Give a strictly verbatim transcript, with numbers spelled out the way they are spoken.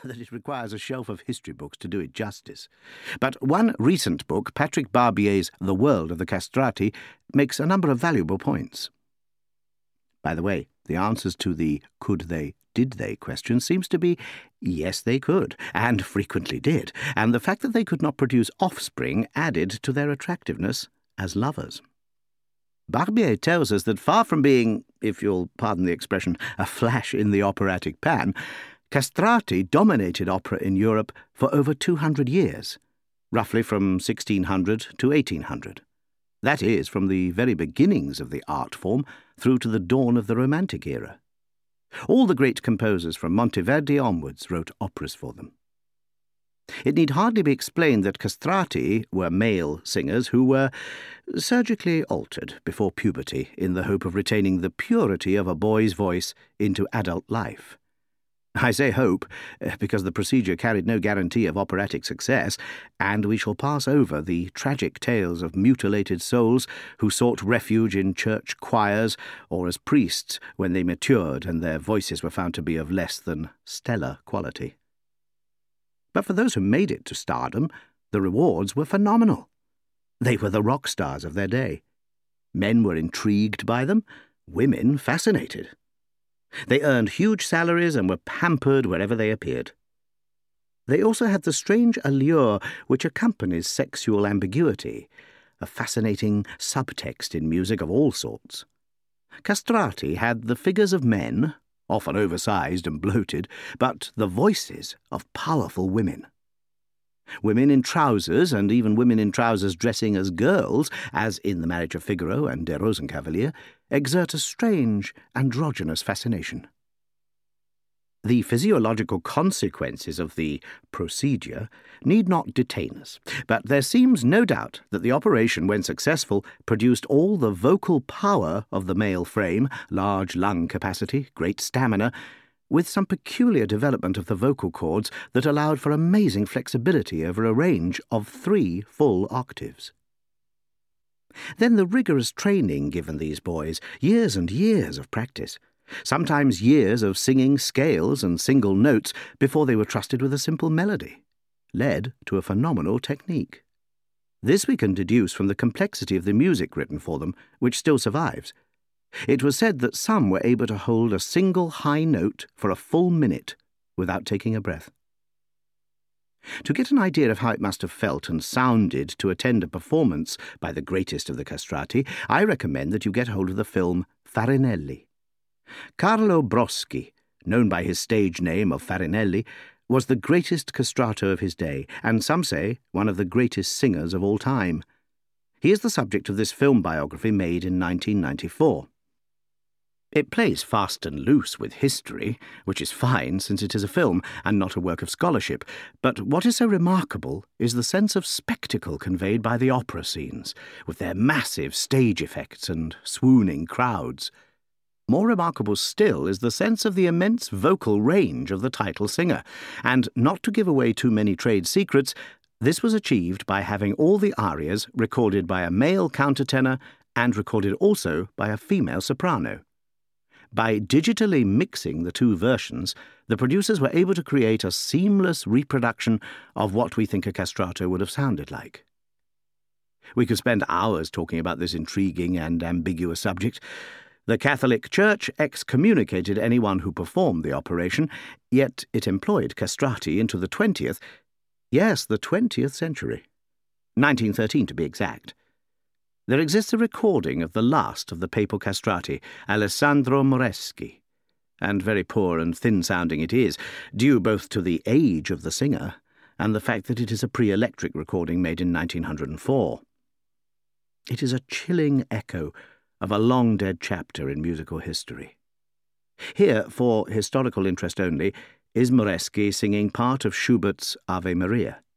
that it requires a shelf of history books to do it justice. But one recent book, Patrick Barbier's The World of the Castrati, makes a number of valuable points. By the way, the answers to the could they, did they question seems to be yes, they could, and frequently did, and the fact that they could not produce offspring added to their attractiveness as lovers. Barbier tells us that far from being, if you'll pardon the expression, a flash in the operatic pan, castrati dominated opera in Europe for over two hundred years, roughly from sixteen hundred to eighteen hundred. That is, from the very beginnings of the art form through to the dawn of the Romantic era. All the great composers from Monteverdi onwards wrote operas for them. It need hardly be explained that castrati were male singers who were surgically altered before puberty in the hope of retaining the purity of a boy's voice into adult life. I say hope, because the procedure carried no guarantee of operatic success, and we shall pass over the tragic tales of mutilated souls who sought refuge in church choirs or as priests when they matured and their voices were found to be of less than stellar quality. But for those who made it to stardom, the rewards were phenomenal. They were the rock stars of their day. Men were intrigued by them, women fascinated. They earned huge salaries and were pampered wherever they appeared. They also had the strange allure which accompanies sexual ambiguity, a fascinating subtext in music of all sorts. Castrati had the figures of men, often oversized and bloated, but the voices of powerful women. Women in trousers, and even women in trousers dressing as girls, as in The Marriage of Figaro and Der Rosenkavalier, exert a strange, androgynous fascination. The physiological consequences of the procedure need not detain us, but there seems no doubt that the operation, when successful, produced all the vocal power of the male frame, large lung capacity, great stamina, with some peculiar development of the vocal cords that allowed for amazing flexibility over a range of three full octaves. Then the rigorous training given these boys, years and years of practice, sometimes years of singing scales and single notes before they were trusted with a simple melody, led to a phenomenal technique. This we can deduce from the complexity of the music written for them, which still survives. It was said that some were able to hold a single high note for a full minute without taking a breath. To get an idea of how it must have felt and sounded to attend a performance by the greatest of the castrati, I recommend that you get hold of the film Farinelli. Carlo Broschi, known by his stage name of Farinelli, was the greatest castrato of his day, and some say one of the greatest singers of all time. He is the subject of this film biography made in nineteen ninety-four. It plays fast and loose with history, which is fine since it is a film and not a work of scholarship, but what is so remarkable is the sense of spectacle conveyed by the opera scenes, with their massive stage effects and swooning crowds. More remarkable still is the sense of the immense vocal range of the title singer, and not to give away too many trade secrets, this was achieved by having all the arias recorded by a male countertenor and recorded also by a female soprano. By digitally mixing the two versions, the producers were able to create a seamless reproduction of what we think a castrato would have sounded like. We could spend hours talking about this intriguing and ambiguous subject. The Catholic Church excommunicated anyone who performed the operation, yet it employed castrati into the twentieth, yes, the twentieth century. nineteen thirteen to be exact. There exists a recording of the last of the papal castrati, Alessandro Moreschi, and very poor and thin-sounding it is, due both to the age of the singer and the fact that it is a pre-electric recording made in nineteen oh four. It is a chilling echo of a long-dead chapter in musical history. Here, for historical interest only, is Moreschi singing part of Schubert's Ave Maria.